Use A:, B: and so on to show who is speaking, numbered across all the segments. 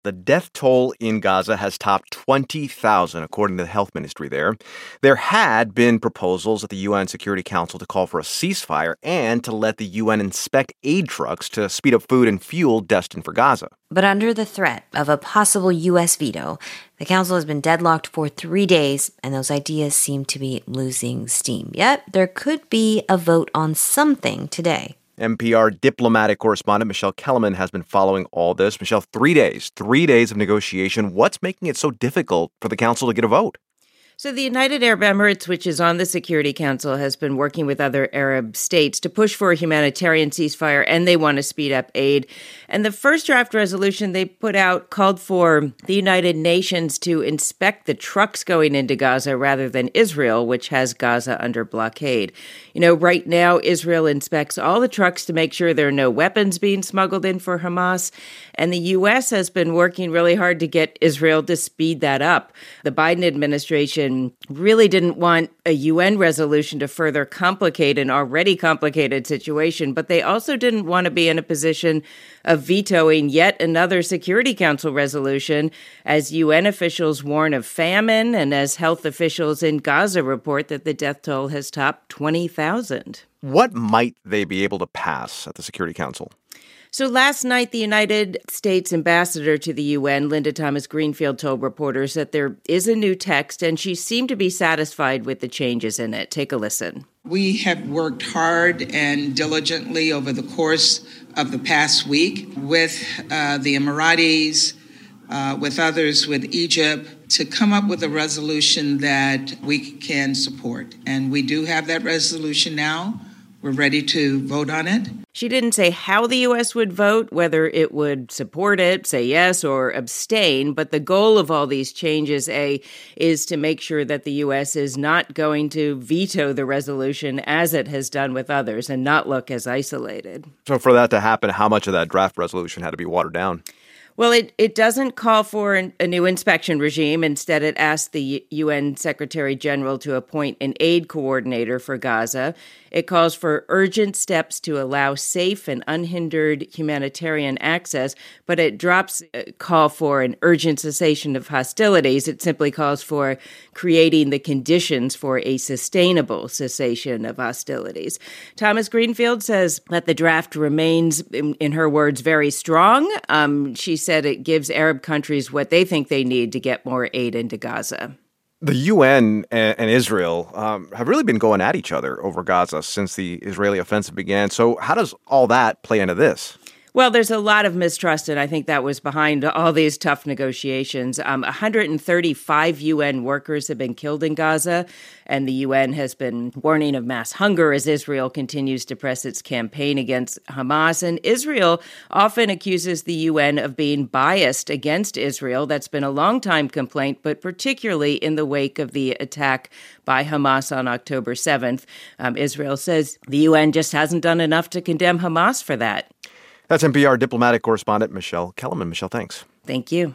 A: The death toll in Gaza has topped 20,000, according to the health ministry there. There had been proposals at the UN Security Council to call for a ceasefire and to let the UN inspect aid trucks to speed up food and fuel destined for Gaza.
B: But under the threat of a possible U.S. veto, the council has been deadlocked for 3 days, and those ideas seem to be losing steam. Yet, there could be a vote on something today.
A: NPR diplomatic correspondent Michelle Kellerman has been following all this. Michelle, 3 days of negotiation. What's making it so difficult for the council to get a vote?
C: So the United Arab Emirates, which is on the Security Council, has been working with other Arab states to push for a humanitarian ceasefire, and they want to speed up aid. And the first draft resolution they put out called for the United Nations to inspect the trucks going into Gaza rather than Israel, which has Gaza under blockade. You know, right now, Israel inspects all the trucks to make sure there are no weapons being smuggled in for Hamas. And the U.S. has been working really hard to get Israel to speed that up. The Biden administration really didn't want a UN resolution to further complicate an already complicated situation, but they also didn't want to be in a position of vetoing yet another Security Council resolution as UN officials warn of famine and as health officials in Gaza report that the death toll has topped 20,000.
A: What might they be able to pass at the Security Council?
C: So last night, the United States ambassador to the UN, Linda Thomas-Greenfield, told reporters that there is a new text, and she seemed to be satisfied with the changes in it. Take a listen.
D: We have worked hard and diligently over the course of the past week with the Emiratis, with others, with Egypt, to come up with a resolution that we can support. And we do have that resolution now. We're ready to vote on it.
C: She didn't say how the U.S. would vote, whether it would support it, say yes, or abstain. But the goal of all these changes, is to make sure that the U.S. is not going to veto the resolution as it has done with others and not look as isolated.
A: So for that to happen, how much of that draft resolution had to be watered down?
C: Well, it doesn't call for a new inspection regime. Instead, it asked the UN Secretary General to appoint an aid coordinator for Gaza. It calls for urgent steps to allow safe and unhindered humanitarian access, but it drops a call for an urgent cessation of hostilities. It simply calls for creating the conditions for a sustainable cessation of hostilities. Thomas-Greenfield says that the draft remains, in her words, very strong. She said it gives Arab countries what they think they need to get more aid into Gaza.
A: The UN and Israel have really been going at each other over Gaza since the Israeli offensive began. So how does all that play into this?
C: Well, there's a lot of mistrust, and I think that was behind all these tough negotiations. 135 UN workers have been killed in Gaza, and the UN has been warning of mass hunger as Israel continues to press its campaign against Hamas. And Israel often accuses the UN of being biased against Israel. That's been a long-time complaint, but particularly in the wake of the attack by Hamas on October 7th. Israel says the UN just hasn't done enough to condemn Hamas for that.
A: That's NPR diplomatic correspondent Michelle Kellerman. Michelle, thanks.
C: Thank you.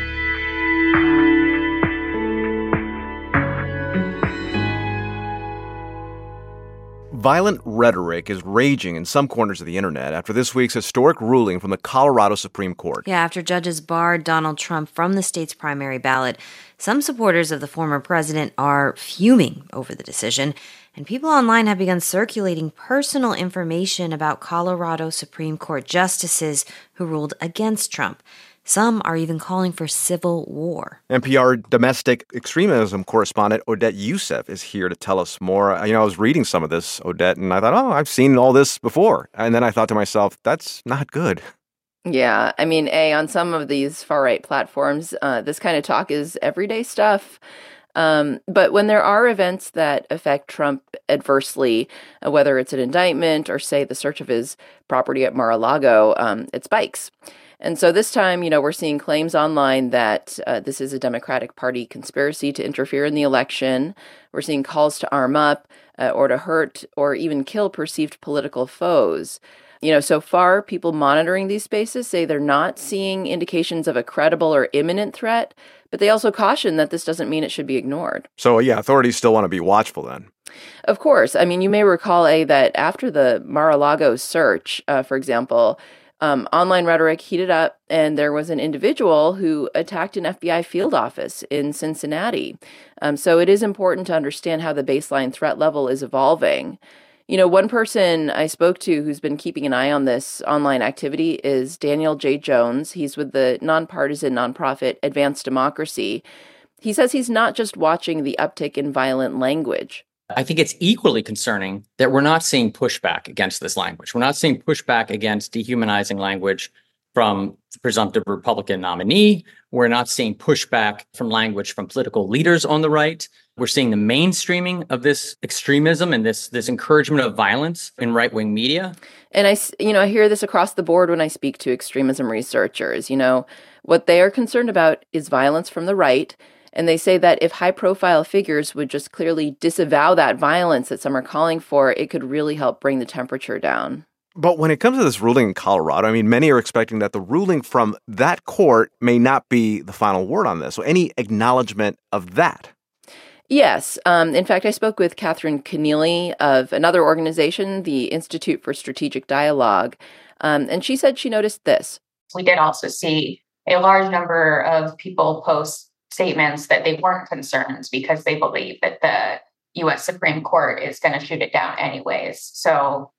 A: Violent rhetoric is raging in some corners of the internet after this week's historic ruling from the Colorado Supreme Court.
B: Yeah, after judges barred Donald Trump from the state's primary ballot, some supporters of the former president are fuming over the decision. And people online have begun circulating personal information about Colorado Supreme Court justices who ruled against Trump. Some are even calling for civil war.
A: NPR domestic extremism correspondent Odette Yousef is here to tell us more. I was reading some of this, Odette, and I thought, I've seen all this before. And then I thought to myself, that's not good.
E: Yeah, on some of these far-right platforms, this kind of talk is everyday stuff. But when there are events that affect Trump adversely, whether it's an indictment or, say, the search of his property at Mar-a-Lago, it spikes. And so this time, we're seeing claims online that this is a Democratic Party conspiracy to interfere in the election. We're seeing calls to arm up or to hurt or even kill perceived political foes. So far, people monitoring these spaces say they're not seeing indications of a credible or imminent threat, but they also caution that this doesn't mean it should be ignored.
A: So, authorities still want to be watchful then.
E: Of course. You may recall, that after the Mar-a-Lago search, for example, Online rhetoric heated up, and there was an individual who attacked an FBI field office in Cincinnati. So it is important to understand how the baseline threat level is evolving. You know, one person I spoke to who's been keeping an eye on this online activity is Daniel J. Jones. He's with the nonpartisan nonprofit Advanced Democracy. He says he's not just watching the uptick in violent language.
F: I think it's equally concerning that we're not seeing pushback against this language. We're not seeing pushback against dehumanizing language from the presumptive Republican nominee. We're not seeing pushback from language from political leaders on the right. We're seeing the mainstreaming of this extremism and this encouragement of violence in right-wing media.
E: And I hear this across the board when I speak to extremism researchers. You know, what they are concerned about is violence from the right. And they say that if high-profile figures would just clearly disavow that violence that some are calling for, it could really help bring the temperature down.
A: But when it comes to this ruling in Colorado, I mean, many are expecting that the ruling from that court may not be the final word on this. So any acknowledgement of that?
E: Yes. In fact, I spoke with Catherine Keneally of another organization, the Institute for Strategic Dialogue, and she said she noticed this.
G: We did also see a large number of people post statements that they weren't concerned because they believe that the U.S. Supreme Court is going to shoot it down anyways. So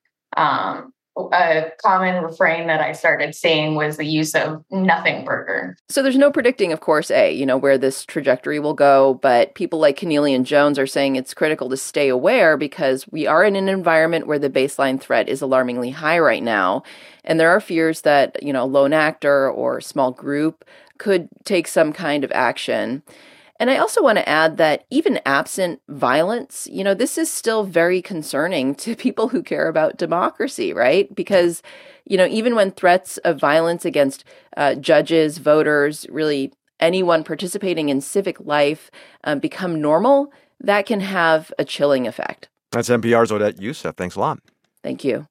G: a common refrain that I started seeing was the use of nothing burger.
E: So there's no predicting, of course, where this trajectory will go. But people like Keneally and Jones are saying it's critical to stay aware because we are in an environment where the baseline threat is alarmingly high right now. And there are fears that, a lone actor or a small group could take some kind of action. And I also want to add that even absent violence, this is still very concerning to people who care about democracy, right? Because, even when threats of violence against judges, voters, really anyone participating in civic life become normal, that can have a chilling effect.
A: That's NPR's Odette Yousef. Thanks a lot.
E: Thank you.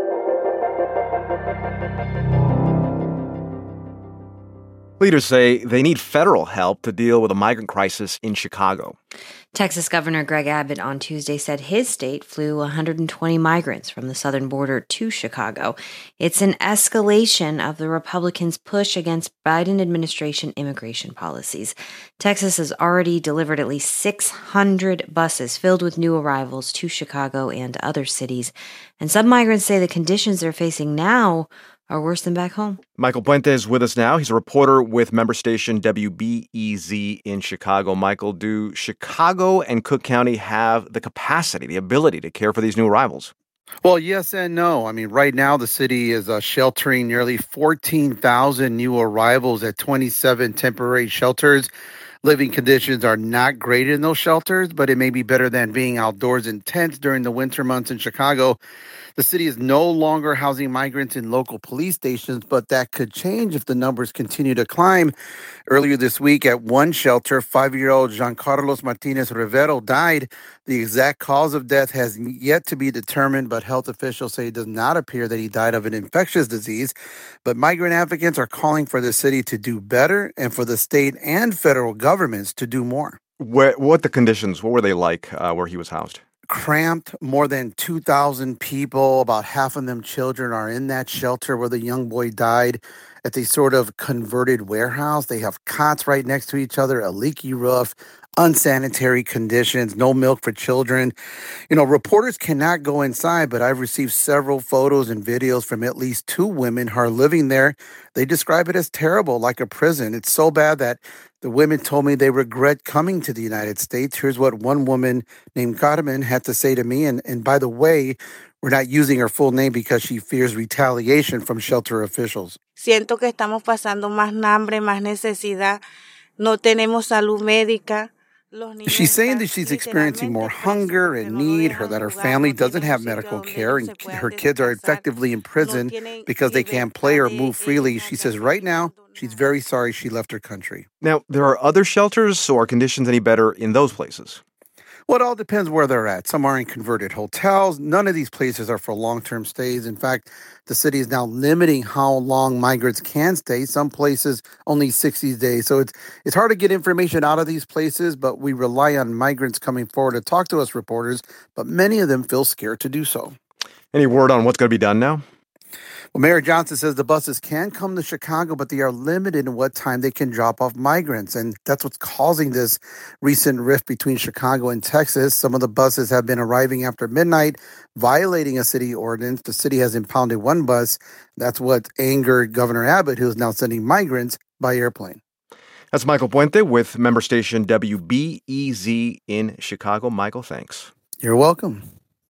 A: Leaders say they need federal help to deal with a migrant crisis in Chicago.
B: Texas Governor Greg Abbott on Tuesday said his state flew 120 migrants from the southern border to Chicago. It's an escalation of the Republicans' push against Biden administration immigration policies. Texas has already delivered at least 600 buses filled with new arrivals to Chicago and other cities. And some migrants say the conditions they're facing now are worse than back home.
A: Michael Puente is with us now. He's a reporter with member station WBEZ in Chicago. Michael, do Chicago and Cook County have the capacity, the ability to care for these new arrivals?
H: Well, yes and no. I mean, right now the city is sheltering nearly 14,000 new arrivals at 27 temporary shelters. Living conditions are not great in those shelters, but it may be better than being outdoors in tents during the winter months in Chicago. The city is no longer housing migrants in local police stations, but that could change if the numbers continue to climb. Earlier this week at one shelter, 5-year-old Jean Carlos Martinez Rivero died. The exact cause of death has yet to be determined, but health officials say it does not appear that he died of an infectious disease. But migrant advocates are calling for the city to do better and for the state and federal governments to do more.
A: What were they like where he was housed?
H: Cramped. More than 2,000 people, about half of them children, are in that shelter where the young boy died at the sort of converted warehouse. They have cots right next to each other, a leaky roof, unsanitary conditions, no milk for children. Reporters cannot go inside, but I've received several photos and videos from at least 2 women who are living there. They describe it as terrible, like a prison. It's so bad that the women told me they regret coming to the United States. Here's what one woman named Carmen had to say to me. And by the way, we're not using her full name because she fears retaliation from shelter officials.
I: Siento que estamos pasando más hambre, más necesidad. No tenemos salud médica.
H: She's saying that she's experiencing more hunger and need, that her family doesn't have medical care, and her kids are effectively in prison because they can't play or move freely. She says right now, she's very sorry she left her country.
A: Now, there are other shelters, so are conditions any better in those places?
H: Well, it all depends where they're at. Some are in converted hotels. None of these places are for long-term stays. In fact, the city is now limiting how long migrants can stay. Some places only 60 days. So it's hard to get information out of these places, but we rely on migrants coming forward to talk to us reporters, but many of them feel scared to do so.
A: Any word on what's going to be done now?
H: Well, Mayor Johnson says the buses can come to Chicago, but they are limited in what time they can drop off migrants. And that's what's causing this recent rift between Chicago and Texas. Some of the buses have been arriving after midnight, violating a city ordinance. The city has impounded one bus. That's what angered Governor Abbott, who is now sending migrants by airplane.
A: That's Michael Puente with member station WBEZ in Chicago. Michael, thanks.
H: You're welcome.